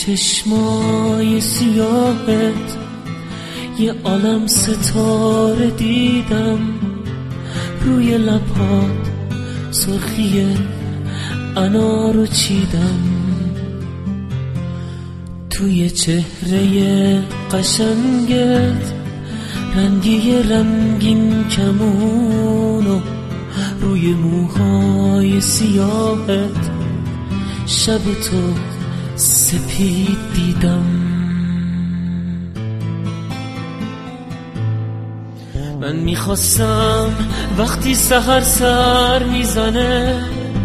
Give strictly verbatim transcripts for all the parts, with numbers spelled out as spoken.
چشمای سیاهت یه عالم ستاره دیدم، روی لبات سرخی انارو چیدم، توی چهره قشنگت رنگی رنگین کمونو، روی موهای سیاهت شب تو سپید دیدم. من میخواستم وقتی سحر سر میزنه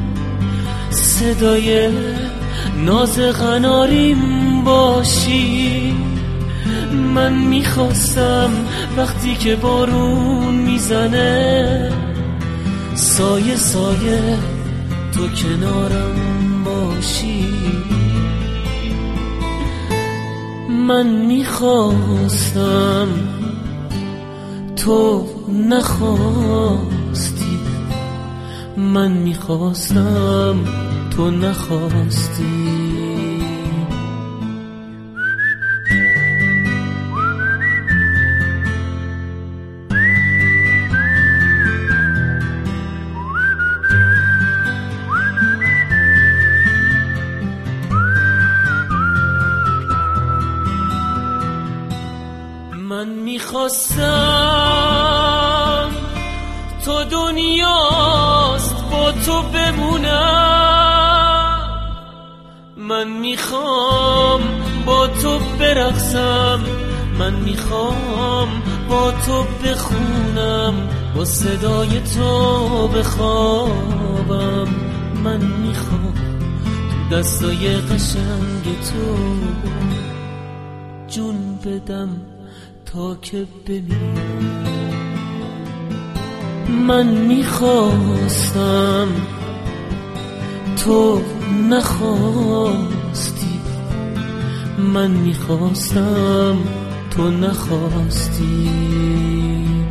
صدای ناز قناریم باشی، من میخواستم وقتی که بارون میزنه سایه سایه تو کنارم باشی. من میخواستم تو نخواستی، من میخواستم تو نخواستی. من میخواستم تو دنیاست با تو بمونم، من میخوام با تو برقصم، من میخوام با تو بخونم، با صدای تو بخوابم، من میخوام تو دستای قشنگ تو جون بدم تا که بمیرم. من میخواستم تو نخواستی، من میخواستم تو نخواستی.